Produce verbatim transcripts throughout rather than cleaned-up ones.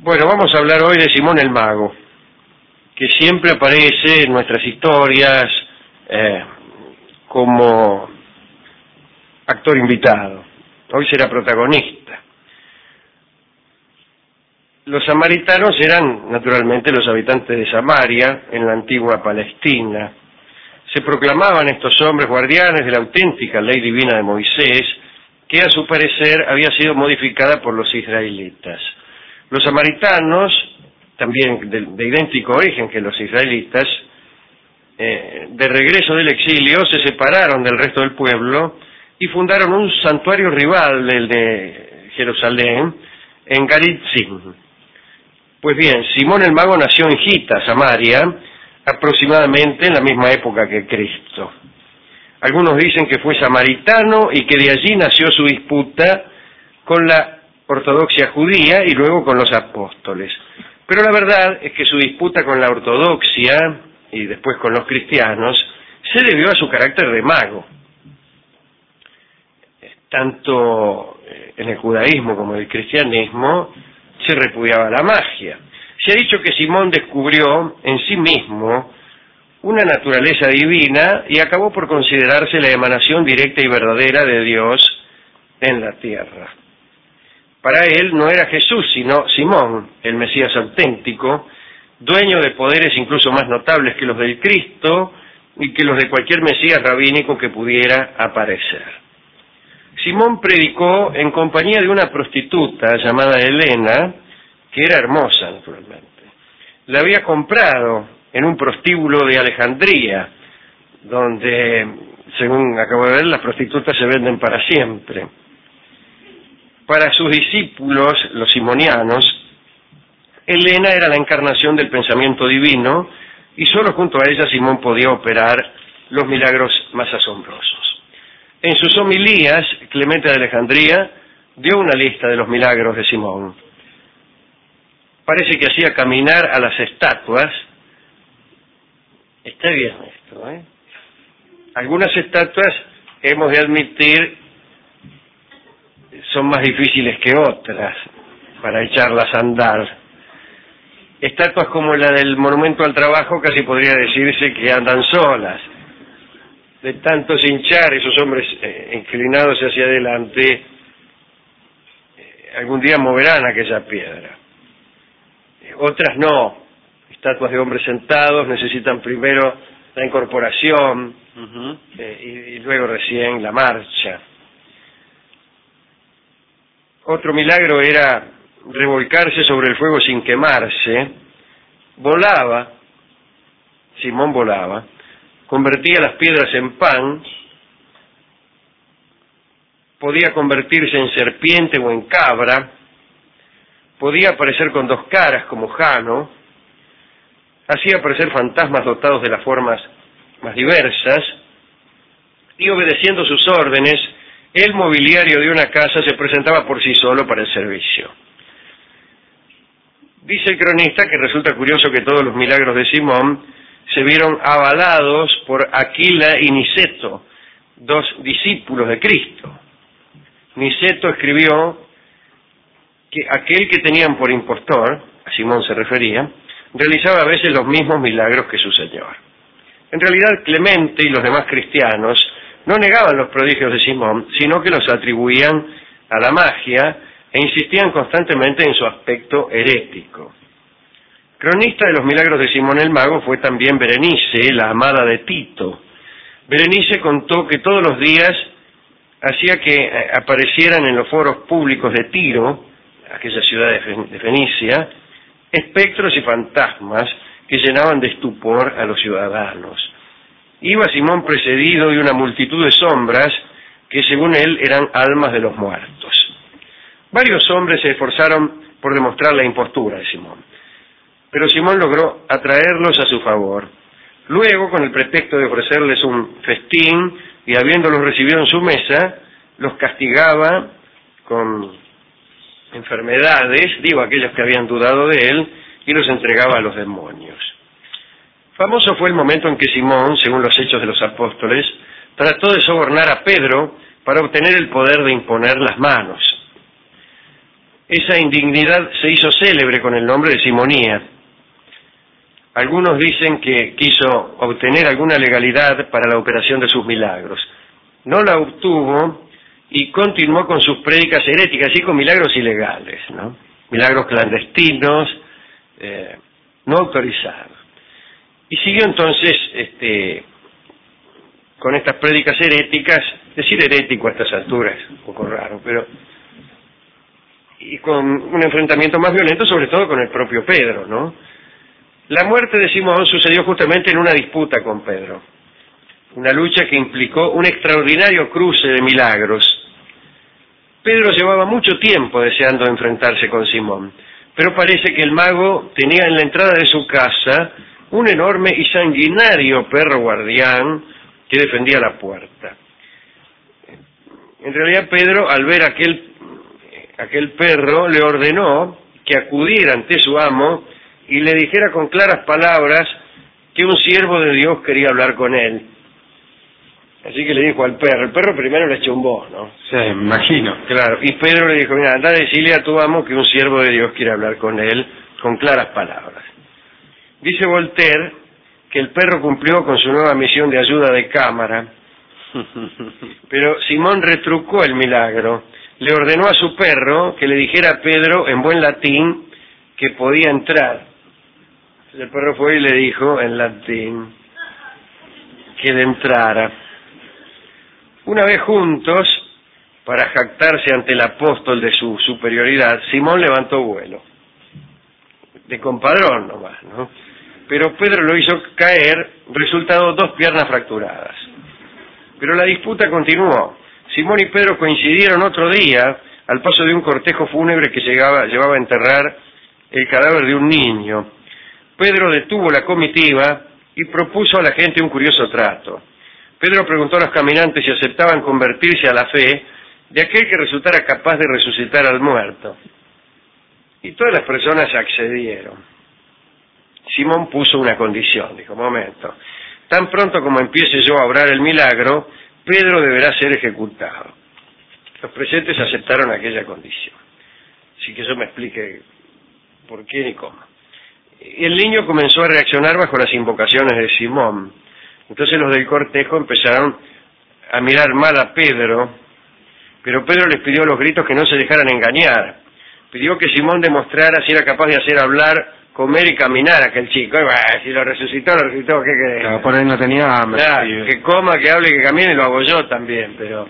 Bueno, vamos a hablar hoy de Simón el Mago, que siempre aparece en nuestras historias eh, como actor invitado. Hoy será protagonista. Los samaritanos eran, naturalmente, los habitantes de Samaria, en la antigua Palestina. Se proclamaban estos hombres guardianes de la auténtica ley divina de Moisés, que a su parecer había sido modificada por los israelitas. Los samaritanos, también de, de idéntico origen que los israelitas, eh, de regreso del exilio se separaron del resto del pueblo y fundaron un santuario rival del de Jerusalén, en Garitzim. Pues bien, Simón el Mago nació en Gita, Samaria, aproximadamente en la misma época que Cristo. Algunos dicen que fue samaritano y que de allí nació su disputa con la ortodoxia judía y luego con los apóstoles. Pero la verdad es que su disputa con la ortodoxia y después con los cristianos se debió a su carácter de mago. Tanto en el judaísmo como en el cristianismo se repudiaba la magia. Se ha dicho que Simón descubrió en sí mismo una naturaleza divina y acabó por considerarse la emanación directa y verdadera de Dios en la tierra. Para él no era Jesús, sino Simón, el Mesías auténtico, dueño de poderes incluso más notables que los del Cristo y que los de cualquier Mesías rabínico que pudiera aparecer. Simón predicó en compañía de una prostituta llamada Helena, que era hermosa, naturalmente. La había comprado en un prostíbulo de Alejandría, donde, según acabo de ver, las prostitutas se venden para siempre. Para sus discípulos, los simonianos, Helena era la encarnación del pensamiento divino y solo junto a ella Simón podía operar los milagros más asombrosos. En sus homilías, Clemente de Alejandría dio una lista de los milagros de Simón. Parece que hacía caminar a las estatuas. Está bien esto, ¿eh? Algunas estatuas, hemos de admitir, son más difíciles que otras para echarlas a andar. Estatuas como la del Monumento al Trabajo casi podría decirse que andan solas. De tanto hinchar esos hombres eh, inclinados hacia adelante, eh, algún día moverán aquella piedra. Eh, otras no. Estatuas de hombres sentados necesitan primero la incorporación uh-huh. eh, y, y luego recién la marcha. Otro milagro era revolcarse sobre el fuego sin quemarse. Volaba, Simón volaba, convertía las piedras en pan, podía convertirse en serpiente o en cabra, podía aparecer con dos caras como Jano, hacía aparecer fantasmas dotados de las formas más diversas, y obedeciendo sus órdenes, el mobiliario de una casa se presentaba por sí solo para el servicio. Dice el cronista que resulta curioso que todos los milagros de Simón se vieron avalados por Aquila y Niceto, dos discípulos de Cristo. Niceto escribió que aquel que tenían por impostor, a Simón se refería, realizaba a veces los mismos milagros que su Señor. En realidad, Clemente y los demás cristianos no negaban los prodigios de Simón, sino que los atribuían a la magia e insistían constantemente en su aspecto herético. Cronista de los milagros de Simón el Mago fue también Berenice, la amada de Tito. Berenice contó que todos los días hacía que aparecieran en los foros públicos de Tiro, aquella ciudad de Fenicia, espectros y fantasmas que llenaban de estupor a los ciudadanos. Iba Simón precedido de una multitud de sombras que según él eran almas de los muertos. Varios hombres se esforzaron por demostrar la impostura de Simón, pero Simón logró atraerlos a su favor. Luego, con el pretexto de ofrecerles un festín y habiéndolos recibido en su mesa, los castigaba con enfermedades, digo aquellos que habían dudado de él, y los entregaba a los demonios. Famoso fue el momento en que Simón, según los Hechos de los Apóstoles, trató de sobornar a Pedro para obtener el poder de imponer las manos. esa indignidad se hizo célebre con el nombre de simonía. Algunos dicen que quiso obtener alguna legalidad para la operación de sus milagros. No la obtuvo y continuó con sus prédicas heréticas, y con milagros ilegales, ¿no? Milagros clandestinos, eh, no autorizados. Y siguió entonces este, con estas prédicas heréticas, decir herético a estas alturas es un poco raro, pero y con un enfrentamiento más violento, sobre todo con el propio Pedro, ¿no? La muerte de Simón sucedió justamente en una disputa con Pedro, una lucha que implicó un extraordinario cruce de milagros. Pedro llevaba mucho tiempo deseando enfrentarse con Simón, pero parece que el mago tenía en la entrada de su casa un enorme y sanguinario perro guardián que defendía la puerta. En realidad Pedro, al ver aquel, aquel perro, le ordenó que acudiera ante su amo y le dijera con claras palabras que un siervo de Dios quería hablar con él. Así que le dijo al perro, el perro primero le echó un voz, ¿no? Sí, me imagino. Claro, y Pedro le dijo, mira, anda a decirle a tu amo que un siervo de Dios quiere hablar con él, con claras palabras. Dice Voltaire que el perro cumplió con su nueva misión de ayuda de cámara, pero Simón retrucó el milagro. Le ordenó a su perro que le dijera a Pedro en buen latín que podía entrar. El perro fue y le dijo en latín que le entrara. Una vez juntos, para jactarse ante el apóstol de su superioridad, Simón levantó vuelo. De compadrón nomás, ¿no? Pero Pedro lo hizo caer, resultado dos piernas fracturadas. Pero la disputa continuó. Simón y Pedro coincidieron otro día al paso de un cortejo fúnebre que llegaba, llevaba a enterrar el cadáver de un niño. Pedro detuvo la comitiva y propuso a la gente un curioso trato. Pedro preguntó a los caminantes si aceptaban convertirse a la fe de aquel que resultara capaz de resucitar al muerto. Y todas las personas accedieron. Simón puso una condición, dijo, momento, tan pronto como empiece yo a obrar el milagro, Pedro deberá ser ejecutado. Los presentes aceptaron aquella condición. Así que eso me explique por qué ni cómo. Y el niño comenzó a reaccionar bajo las invocaciones de Simón. Entonces los del cortejo empezaron a mirar mal a Pedro, pero Pedro les pidió a los gritos que no se dejaran engañar. Pidió que Simón demostrara si era capaz de hacer hablar, comer y caminar a aquel chico. Y, bah, si lo resucitó, lo resucitó, ¿qué querés? Claro, por ahí no tenía hambre. Claro, que coma, que hable, que camine, lo hago yo también, pero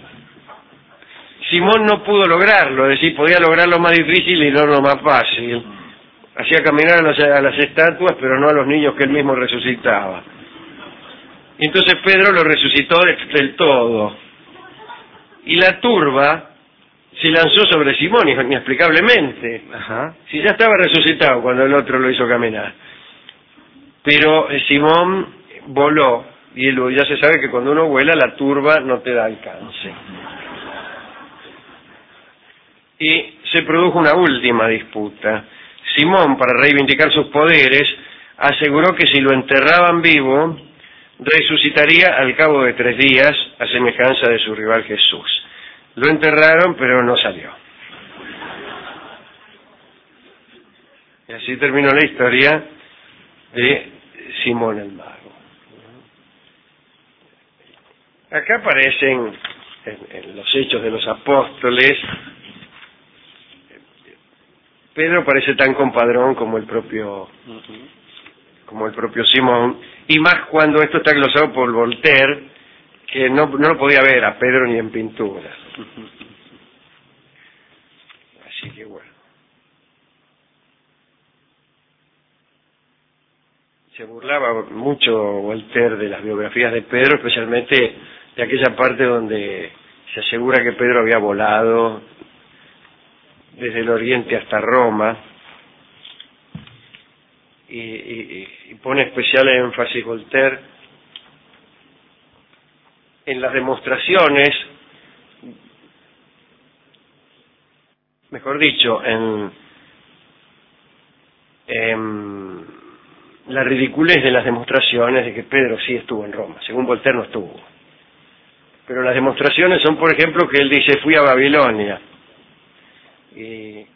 Simón no pudo lograrlo, es decir, podía lograr lo más difícil y no lo más fácil. Hacía caminar a las, a las estatuas, pero no a los niños que él mismo resucitaba. Y entonces Pedro lo resucitó del, del todo. Y la turba se lanzó sobre Simón, inexplicablemente. Ajá. Si ya estaba resucitado cuando el otro lo hizo caminar. Pero eh, Simón voló, y él, ya se sabe que cuando uno vuela la turba no te da alcance. Y se produjo una última disputa. Simón, para reivindicar sus poderes, aseguró que si lo enterraban vivo, resucitaría al cabo de tres días, a semejanza de su rival Jesús. Lo enterraron, pero no salió. Y así terminó la historia de Simón el Mago. Acá aparecen, en, en los Hechos de los Apóstoles, Pedro parece tan compadrón como el propio, como el propio Simón, y más cuando esto está glosado por Voltaire, que no, no lo podía ver a Pedro ni en pintura. Así que bueno. Se burlaba mucho Voltaire de las biografías de Pedro, especialmente de aquella parte donde se asegura que Pedro había volado desde el oriente hasta Roma, y, y, y pone especial énfasis Voltaire en las demostraciones, mejor dicho, en, en la ridiculez de las demostraciones de que Pedro sí estuvo en Roma. Según Voltaire no estuvo. Pero las demostraciones son, por ejemplo, que él dice, fui a Babilonia. Y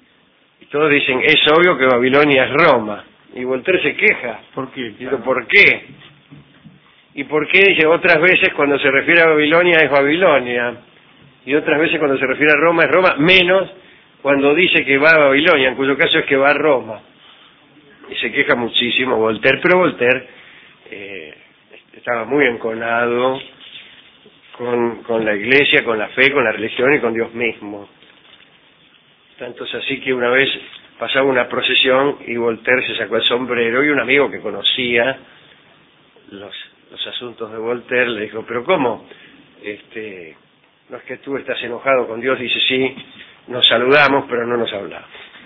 todos dicen, es obvio que Babilonia es Roma. Y Voltaire se queja. ¿Por qué? Digo, ¿por qué? ¿Y por qué? Dice, otras veces cuando se refiere a Babilonia es Babilonia. Y otras veces cuando se refiere a Roma es Roma, menos cuando dice que va a Babilonia, en cuyo caso es que va a Roma. Y se queja muchísimo Voltaire, pero Voltaire eh, estaba muy enconado con, con la iglesia, con la fe, con la religión y con Dios mismo. Tanto es así que una vez pasaba una procesión y Voltaire se sacó el sombrero y un amigo que conocía los, los asuntos de Voltaire le dijo, pero ¿cómo? Este, no es que tú estás enojado con Dios, dice, sí, nos saludamos pero no nos hablamos.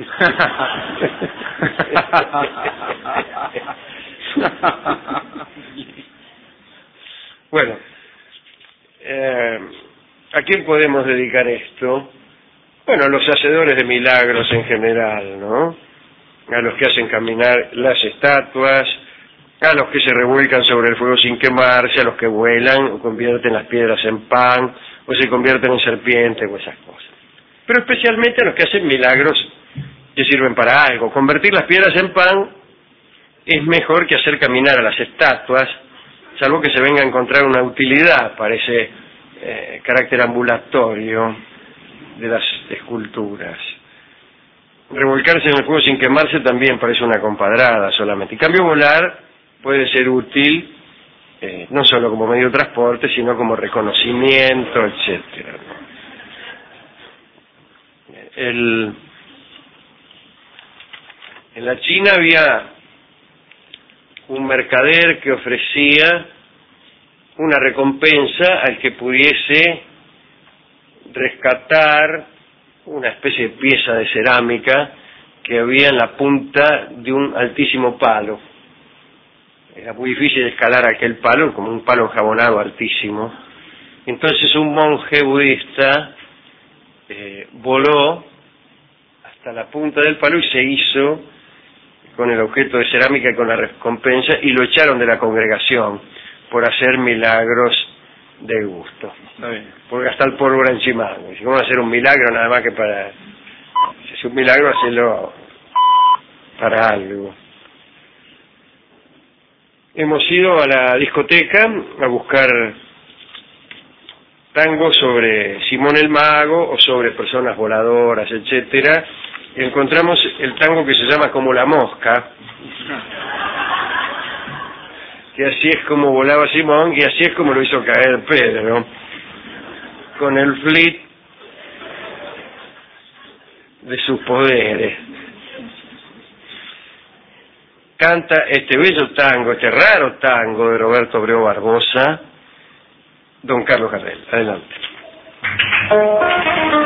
Bueno, eh, ¿a quién podemos dedicar esto? Bueno, a los hacedores de milagros en general, ¿no? A los que hacen caminar las estatuas, a los que se revuelcan sobre el fuego sin quemarse, a los que vuelan o convierten las piedras en pan, o se convierten en serpientes o esas cosas. Pero especialmente a los que hacen milagros que sirven para algo. Convertir las piedras en pan es mejor que hacer caminar a las estatuas, salvo que se venga a encontrar una utilidad para ese eh, carácter ambulatorio de las esculturas. Revolcarse en el fuego sin quemarse también parece una compadrada solamente. En cambio, volar puede ser útil eh, no solo como medio de transporte, sino como reconocimiento, etcétera. El, en la China había un mercader que ofrecía una recompensa al que pudiese rescatar una especie de pieza de cerámica que había en la punta de un altísimo palo. Era muy difícil escalar aquel palo, como un palo enjabonado altísimo. Entonces un monje budista eh, voló hasta la punta del palo y se hizo con el objeto de cerámica y con la recompensa, y lo echaron de la congregación por hacer milagros de gusto. Está bien. Por gastar pólvora en chimango. Si vamos a hacer un milagro nada más que para... Si es un milagro, hacerlo para algo. Hemos ido a la discoteca a buscar tangos sobre Simón el Mago o sobre personas voladoras, etcétera. Y encontramos el tango que se llama Como la mosca, que así es como volaba Simón y así es como lo hizo caer Pedro, con el flit de sus poderes. Canta este bello tango, este raro tango de Roberto Abreu Barbosa, don Carlos Gardel. Adelante.